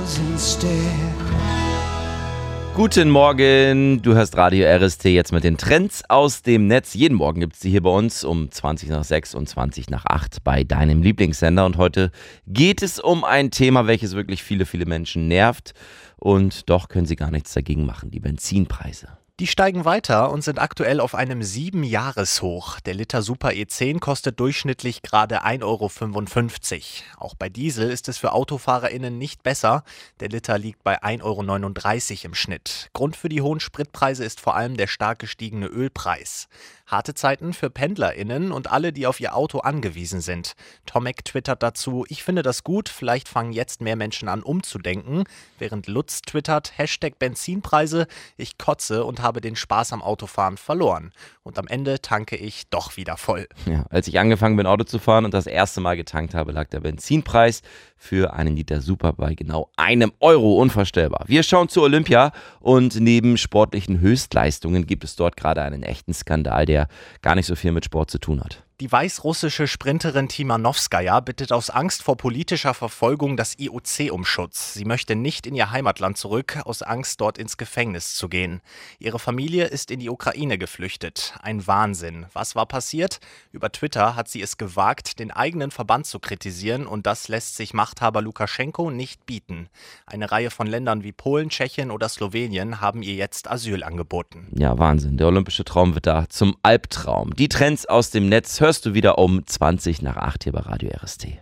Guten Morgen, du hörst Radio RST jetzt mit den Trends aus dem Netz. Jeden Morgen gibt es die hier bei uns um 20 nach 6 und 20 nach 8 bei deinem Lieblingssender. Und heute geht es um ein Thema, welches wirklich viele, viele Menschen nervt. Und doch können sie gar nichts dagegen machen, die Benzinpreise. Die steigen weiter und sind aktuell auf einem 7-Jahres-Hoch. Der Liter Super E10 kostet durchschnittlich gerade 1,55 €. Auch bei Diesel ist es für AutofahrerInnen nicht besser. Der Liter liegt bei 1,39 € im Schnitt. Grund für die hohen Spritpreise ist vor allem der stark gestiegene Ölpreis. Harte Zeiten für PendlerInnen und alle, die auf ihr Auto angewiesen sind. Tomek twittert dazu: Ich finde das gut, vielleicht fangen jetzt mehr Menschen an umzudenken. Während Lutz twittert: #Benzinpreise, ich kotze und habe den Spaß am Autofahren verloren. Und am Ende tanke ich doch wieder voll. Ja, als ich angefangen bin, Auto zu fahren und das erste Mal getankt habe, lag der Benzinpreis für einen Liter Super bei genau €1. Unvorstellbar. Wir schauen zu Olympia und neben sportlichen Höchstleistungen gibt es dort gerade einen echten Skandal, der gar nicht so viel mit Sport zu tun hat. Die weißrussische Sprinterin Timanowskaja bittet aus Angst vor politischer Verfolgung das IOC um Schutz. Sie möchte nicht in ihr Heimatland zurück, aus Angst, dort ins Gefängnis zu gehen. Ihre Familie ist in die Ukraine geflüchtet. Ein Wahnsinn. Was war passiert? Über Twitter hat sie es gewagt, den eigenen Verband zu kritisieren, und das lässt sich Machthaber Lukaschenko nicht bieten. Eine Reihe von Ländern wie Polen, Tschechien oder Slowenien haben ihr jetzt Asyl angeboten. Ja, Wahnsinn. Der olympische Traum wird da zum Albtraum. Die Trends aus dem Netz hörst du wieder um 20 nach 8 hier bei Radio RST.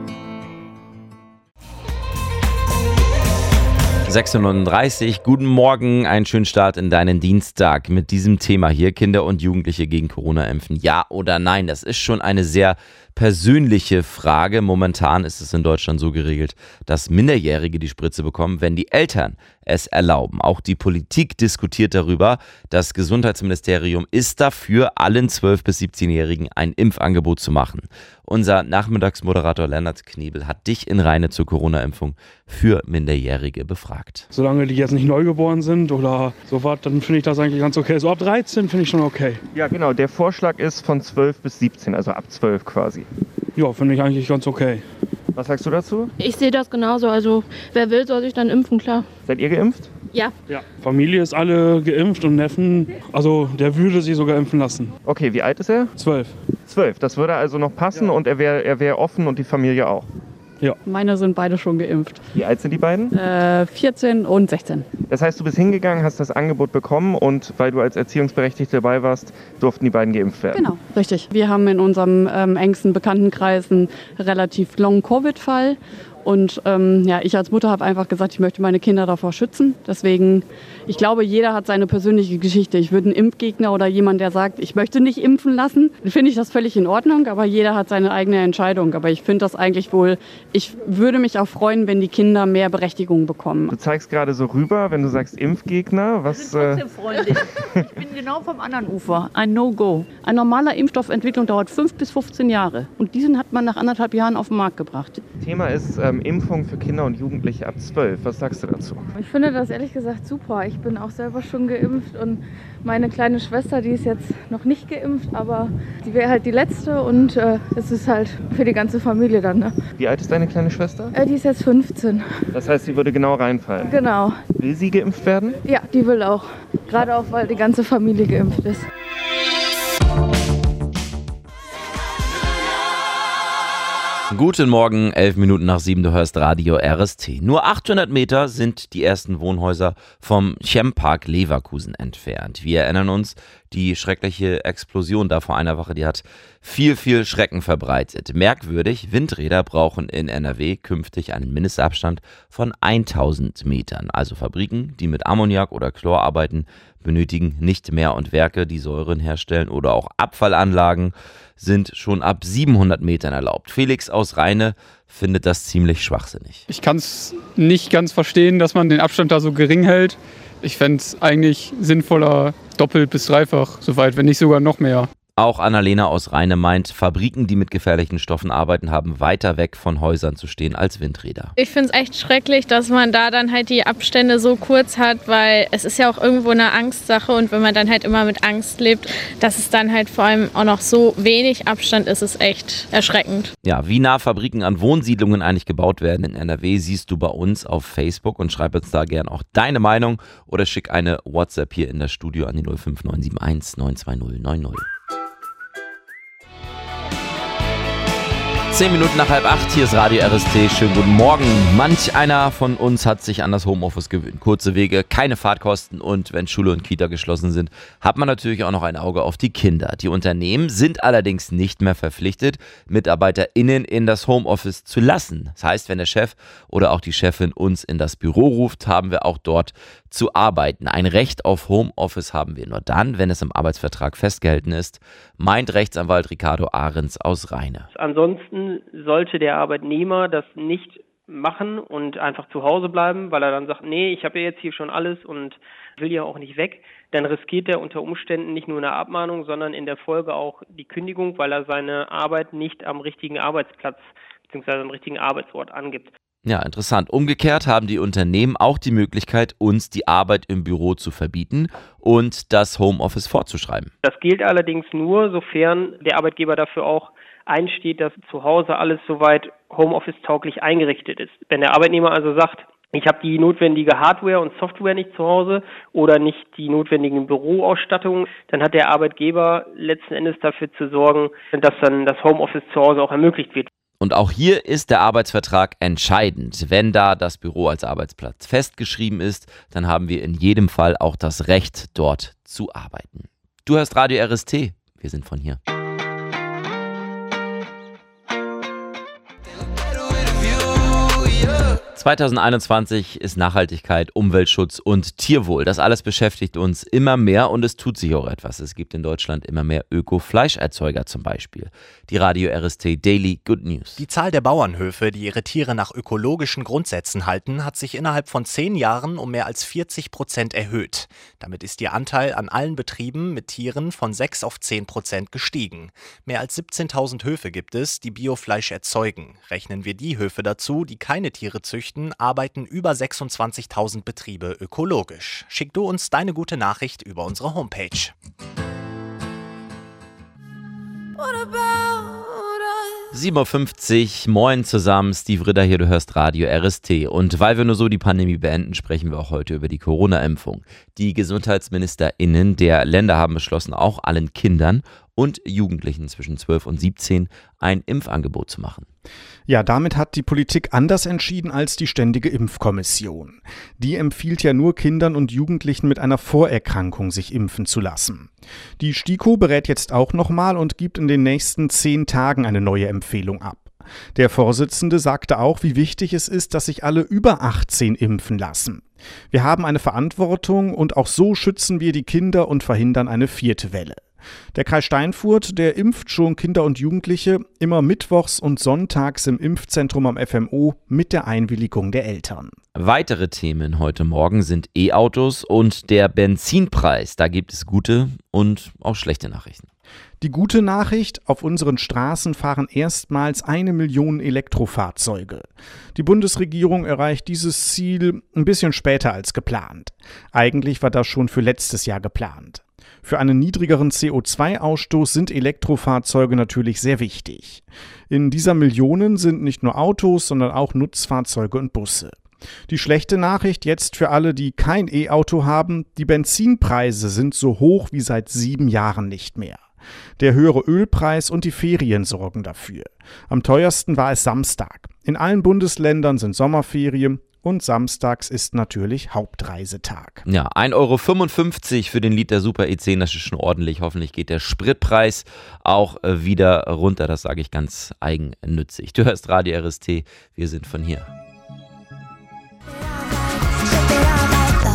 6:39 Uhr, guten Morgen, einen schönen Start in deinen Dienstag mit diesem Thema hier: Kinder und Jugendliche gegen Corona impfen, ja oder nein? Das ist schon eine sehr persönliche Frage. Momentan ist es in Deutschland so geregelt, dass Minderjährige die Spritze bekommen, wenn die Eltern es erlauben. Auch die Politik diskutiert darüber. Das Gesundheitsministerium ist dafür, allen 12- bis 17-Jährigen ein Impfangebot zu machen. Unser Nachmittagsmoderator Lennart Knebel hat dich in Rheine zur Corona-Impfung für Minderjährige befragt. Solange die jetzt nicht neugeboren sind oder sowas, dann finde ich das eigentlich ganz okay. So ab 13 finde ich schon okay. Ja, genau. Der Vorschlag ist von 12 bis 17, also ab 12 quasi. Ja, finde ich eigentlich ganz okay. Was sagst du dazu? Ich sehe das genauso. Also wer will, soll sich dann impfen, klar. Seid ihr geimpft? Ja. Ja. Familie ist alle geimpft und Neffen, also der würde sich sogar impfen lassen. Okay, wie alt ist er? 12. 12, das würde also noch passen, ja. Und er wär offen und die Familie auch. Ja. Meine sind beide schon geimpft. Wie alt sind die beiden? 14 und 16. Das heißt, du bist hingegangen, hast das Angebot bekommen und weil du als Erziehungsberechtigte dabei warst, durften die beiden geimpft werden. Genau, richtig. Wir haben in unserem engsten Bekanntenkreis einen relativ Long-Covid-Fall. Und ich als Mutter habe einfach gesagt, ich möchte meine Kinder davor schützen. Deswegen, ich glaube, jeder hat seine persönliche Geschichte. Ich würde einen Impfgegner oder jemand, der sagt, ich möchte nicht impfen lassen, finde ich das völlig in Ordnung. Aber jeder hat seine eigene Entscheidung. Aber ich finde das eigentlich wohl, ich würde mich auch freuen, wenn die Kinder mehr Berechtigung bekommen. Du zeigst gerade so rüber, wenn du sagst Impfgegner. Was? Ich bin trotzdem freundlich. Ich bin genau vom anderen Ufer. Ein No-Go. Eine normale Impfstoffentwicklung dauert 5 bis 15 Jahre. Und diesen hat man nach 1,5 Jahren auf den Markt gebracht. Thema ist Impfung für Kinder und Jugendliche ab 12. Was sagst du dazu? Ich finde das ehrlich gesagt super. Ich bin auch selber schon geimpft und meine kleine Schwester, die ist jetzt noch nicht geimpft, aber die wäre halt die letzte und es ist halt für die ganze Familie dann. Ne? Wie alt ist deine kleine Schwester? Die ist jetzt 15. Das heißt, sie würde genau reinfallen? Genau. Will sie geimpft werden? Ja, die will auch. Gerade auch, weil die ganze Familie geimpft ist. Guten Morgen, 11 Minuten nach 7, du hörst Radio RST. Nur 800 Meter sind die ersten Wohnhäuser vom Chempark Leverkusen entfernt. Wir erinnern uns, die schreckliche Explosion da vor einer Woche, die hat viel, viel Schrecken verbreitet. Merkwürdig, Windräder brauchen in NRW künftig einen Mindestabstand von 1000 Metern. Also Fabriken, die mit Ammoniak oder Chlor arbeiten, benötigen nicht mehr, und Werke, die Säuren herstellen, oder auch Abfallanlagen sind schon ab 700 Metern erlaubt. Felix aus Rheine findet das ziemlich schwachsinnig. Ich kann es nicht ganz verstehen, dass man den Abstand da so gering hält. Ich fände es eigentlich sinnvoller, doppelt bis dreifach so weit, wenn nicht sogar noch mehr. Auch Annalena aus Rheine meint, Fabriken, die mit gefährlichen Stoffen arbeiten, haben weiter weg von Häusern zu stehen als Windräder. Ich finde es echt schrecklich, dass man da dann halt die Abstände so kurz hat, weil es ist ja auch irgendwo eine Angstsache und wenn man dann halt immer mit Angst lebt, dass es dann halt vor allem auch noch so wenig Abstand ist, ist echt erschreckend. Ja, wie nah Fabriken an Wohnsiedlungen eigentlich gebaut werden in NRW, siehst du bei uns auf Facebook und schreib uns da gern auch deine Meinung oder schick eine WhatsApp hier in das Studio an die 05971 92090. 10 Minuten nach 7:30, hier ist Radio RST. Schönen guten Morgen. Manch einer von uns hat sich an das Homeoffice gewöhnt. Kurze Wege, keine Fahrtkosten und wenn Schule und Kita geschlossen sind, hat man natürlich auch noch ein Auge auf die Kinder. Die Unternehmen sind allerdings nicht mehr verpflichtet, MitarbeiterInnen in das Homeoffice zu lassen. Das heißt, wenn der Chef oder auch die Chefin uns in das Büro ruft, haben wir auch dort zu arbeiten. Ein Recht auf Homeoffice haben wir nur dann, wenn es im Arbeitsvertrag festgehalten ist, meint Rechtsanwalt Ricardo Ahrens aus Rheine. Ansonsten sollte der Arbeitnehmer das nicht machen und einfach zu Hause bleiben, weil er dann sagt, nee, ich habe ja jetzt hier schon alles und will ja auch nicht weg. Dann riskiert er unter Umständen nicht nur eine Abmahnung, sondern in der Folge auch die Kündigung, weil er seine Arbeit nicht am richtigen Arbeitsplatz bzw. am richtigen Arbeitsort angibt. Ja, interessant. Umgekehrt haben die Unternehmen auch die Möglichkeit, uns die Arbeit im Büro zu verbieten und das Homeoffice vorzuschreiben. Das gilt allerdings nur, sofern der Arbeitgeber dafür auch einsteht, dass zu Hause alles soweit Homeoffice-tauglich eingerichtet ist. Wenn der Arbeitnehmer also sagt, ich habe die notwendige Hardware und Software nicht zu Hause oder nicht die notwendigen Büroausstattungen, dann hat der Arbeitgeber letzten Endes dafür zu sorgen, dass dann das Homeoffice zu Hause auch ermöglicht wird. Und auch hier ist der Arbeitsvertrag entscheidend. Wenn da das Büro als Arbeitsplatz festgeschrieben ist, dann haben wir in jedem Fall auch das Recht, dort zu arbeiten. Du hörst Radio RST. Wir sind von hier. ...2021 ist Nachhaltigkeit, Umweltschutz und Tierwohl. Das alles beschäftigt uns immer mehr und es tut sich auch etwas. Es gibt in Deutschland immer mehr Öko-Fleischerzeuger zum Beispiel. Die Radio RST Daily Good News. Die Zahl der Bauernhöfe, die ihre Tiere nach ökologischen Grundsätzen halten, hat sich innerhalb von 10 Jahren um mehr als 40% erhöht. Damit ist ihr Anteil an allen Betrieben mit Tieren von 6 auf 10% gestiegen. Mehr als 17.000 Höfe gibt es, die Biofleisch erzeugen. Rechnen wir die Höfe dazu, die keine Tiere züchten, arbeiten über 26.000 Betriebe ökologisch. Schick du uns deine gute Nachricht über unsere Homepage. What about 7:50 Uhr, moin zusammen, Steve Ritter hier, du hörst Radio RST. Und weil wir nur so die Pandemie beenden, sprechen wir auch heute über die Corona-Impfung. Die GesundheitsministerInnen der Länder haben beschlossen, auch allen Kindern und Jugendlichen zwischen 12 und 17 ein Impfangebot zu machen. Ja, damit hat die Politik anders entschieden als die Ständige Impfkommission. Die empfiehlt ja nur Kindern und Jugendlichen mit einer Vorerkrankung, sich impfen zu lassen. Die STIKO berät jetzt auch nochmal und gibt in den nächsten 10 Tagen eine neue Empfehlung ab. Der Vorsitzende sagte auch, wie wichtig es ist, dass sich alle über 18 impfen lassen. Wir haben eine Verantwortung und auch so schützen wir die Kinder und verhindern eine 4. Welle. Der Kreis Steinfurt, der impft schon Kinder und Jugendliche immer mittwochs und sonntags im Impfzentrum am FMO mit der Einwilligung der Eltern. Weitere Themen heute Morgen sind E-Autos und der Benzinpreis. Da gibt es gute und auch schlechte Nachrichten. Die gute Nachricht, auf unseren Straßen fahren erstmals 1 Million Elektrofahrzeuge. Die Bundesregierung erreicht dieses Ziel ein bisschen später als geplant. Eigentlich war das schon für letztes Jahr geplant. Für einen niedrigeren CO2-Ausstoß sind Elektrofahrzeuge natürlich sehr wichtig. In dieser Millionen sind nicht nur Autos, sondern auch Nutzfahrzeuge und Busse. Die schlechte Nachricht jetzt für alle, die kein E-Auto haben: Die Benzinpreise sind so hoch wie seit 7 Jahren nicht mehr. Der höhere Ölpreis und die Ferien sorgen dafür. Am teuersten war es Samstag. In allen Bundesländern sind Sommerferien. Und samstags ist natürlich Hauptreisetag. Ja, 1,55 € für den Liter Super E10, das ist schon ordentlich. Hoffentlich geht der Spritpreis auch wieder runter, das sage ich ganz eigennützig. Du hörst Radio RST, wir sind von hier.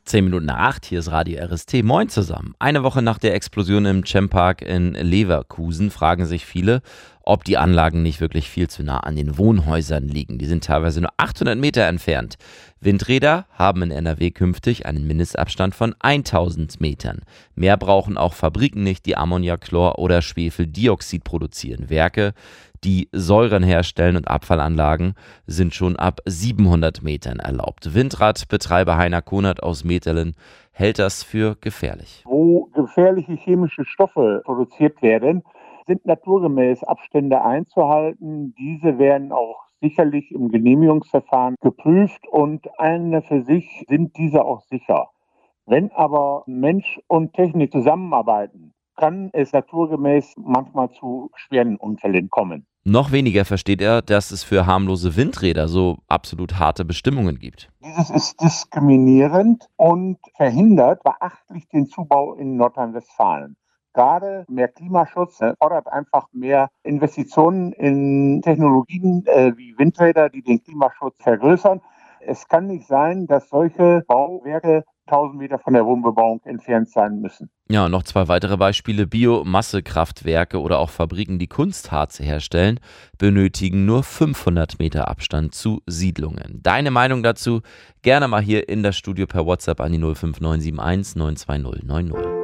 10 Minuten nach 8, hier ist Radio RST. Moin zusammen. Eine Woche nach der Explosion im Cem-Park in Leverkusen fragen sich viele, ob die Anlagen nicht wirklich viel zu nah an den Wohnhäusern liegen. Die sind teilweise nur 800 Meter entfernt. Windräder haben in NRW künftig einen Mindestabstand von 1000 Metern. Mehr brauchen auch Fabriken nicht, die Ammoniak, Chlor oder Schwefeldioxid produzieren. Werke, die Säuren herstellen und Abfallanlagen sind schon ab 700 Metern erlaubt. Windradbetreiber Heiner Konert aus Metelen hält das für gefährlich. Wo gefährliche chemische Stoffe produziert werden, sind naturgemäß Abstände einzuhalten. Diese werden auch sicherlich im Genehmigungsverfahren geprüft und eine für sich sind diese auch sicher. Wenn aber Mensch und Technik zusammenarbeiten, kann es naturgemäß manchmal zu schweren Unfällen kommen. Noch weniger versteht er, dass es für harmlose Windräder so absolut harte Bestimmungen gibt. Dieses ist diskriminierend und verhindert beachtlich den Zubau in Nordrhein-Westfalen. Gerade mehr Klimaschutz fordert einfach mehr Investitionen in Technologien wie Windräder, die den Klimaschutz vergrößern. Es kann nicht sein, dass solche Bauwerke 1000 Meter von der Wohnbebauung entfernt sein müssen. Ja, und noch 2 weitere Beispiele. Biomassekraftwerke oder auch Fabriken, die Kunstharze herstellen, benötigen nur 500 Meter Abstand zu Siedlungen. Deine Meinung dazu gerne mal hier in das Studio per WhatsApp an die 05971 92090.